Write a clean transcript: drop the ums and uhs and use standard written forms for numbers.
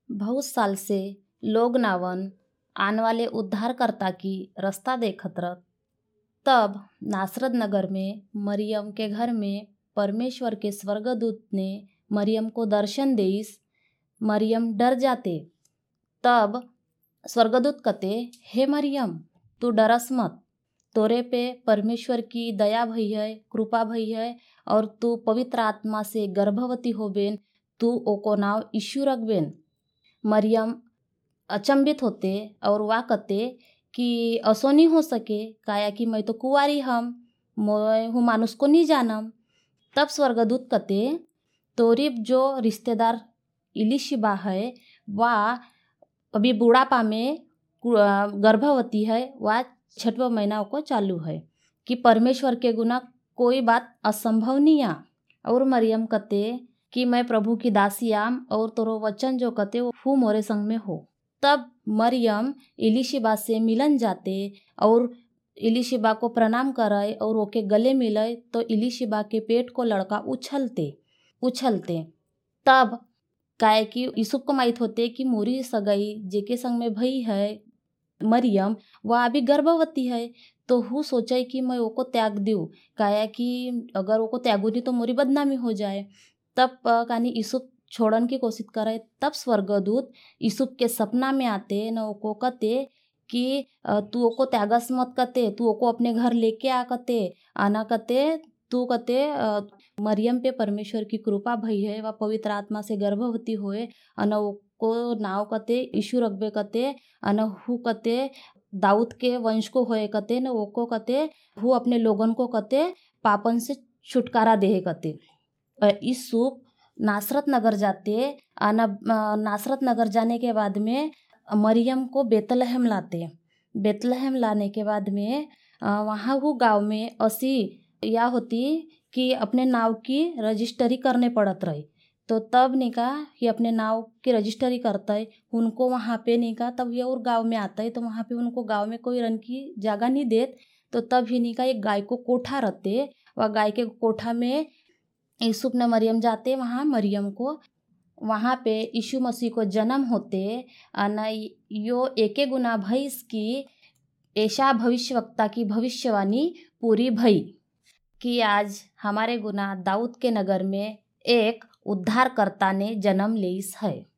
बहुत साल से लोग नावन आने वाले उद्धारकर्ता की रास्ता देखत रह। तब नासरत नगर में मरियम के घर में परमेश्वर के स्वर्गदूत ने मरियम को दर्शन देइस। मरियम डर जाते। तब स्वर्गदूत कहते, हे मरियम, तू डरस मत। तोरे पे परमेश्वर की दया भई है, कृपा भई है, और तू पवित्र आत्मा से गर्भवती होबेन। तू ओको नाव यीशु रखबेन। मरियम अचंभित होते और वाह कहते कि असो नहीं हो सके, काया कि मैं तो कुंवारी मैं हूँ मानुष को नहीं जानम। तब स्वर्गदूत कहते, तोरी जो रिश्तेदार इलिशिबा है वह अभी बुढ़ापा में गर्भवती है, वह 6वां महीना को चालू है कि परमेश्वर के गुना कोई बात असंभव नहीं आ। और मरियम कहते कि मैं प्रभु की दासी आम, और तोरो वचन जो कहते वो मोरे संग में हो। तब मरियम इलिशिबा से मिलन जाते और इलिशिबा को प्रणाम करे और ओके गले मिले। तो इलिशिबा के पेट को लड़का उछलते। तब काहे कि यूसुफ को माहित होते कि मोरी सगाई जेके संग में भई है मरियम, वह अभी गर्भवती है। तो हूँ सोचे कि मैं ओको त्याग दूँ, काहे कि अगर ओको त्यागू नहीं तो मोरी बदनामी हो जाए। तब कानी यूसुफ छोड़न की कोशिश करे। तब स्वर्गदूत यूसुफ के सपना में आते न ओको कहते कि तू ओको त्यागस मत कहते, तू ओको अपने घर लेके आ कहते। आना कहते तू कहते मरियम पे परमेश्वर की कृपा भई है, वह पवित्र आत्मा से गर्भवती होए। अन ओको नाव कहते यीशु रखबे कहते। अन हु कहते दाऊद के वंश को होए कहते न ओको कहते हु अपने लोगन को कहते पापन से छुटकारा दे कहते। यूसुफ नासरत नगर जाते। नासरत नगर जाने के बाद में मरियम को बेतलहम लाते। बेतलहम लाने के बाद में वहाँ वो गांव में ऐसी या होती कि अपने नाव की रजिस्ट्री करने पड़त रही। तो तब निका कि अपने नाव की रजिस्ट्री करता है उनको वहाँ पे निका। तब ये और गांव में आता है तो वहाँ पे उनको गांव में कोई रन की जगह नहीं देत। तो तब ही निका एक गाय को कोठा रहते। वह गाय के कोठा में यूसुफ ने मरियम जाते। वहाँ मरियम को वहाँ पे यीशु मसीह को जन्म होते। न यो एके गुना भइस की ऐशा भविष्यवक्ता की भविष्यवाणी पूरी भई कि आज हमारे गुना दाऊद के नगर में एक उद्धारकर्ता ने जन्म लेइस है।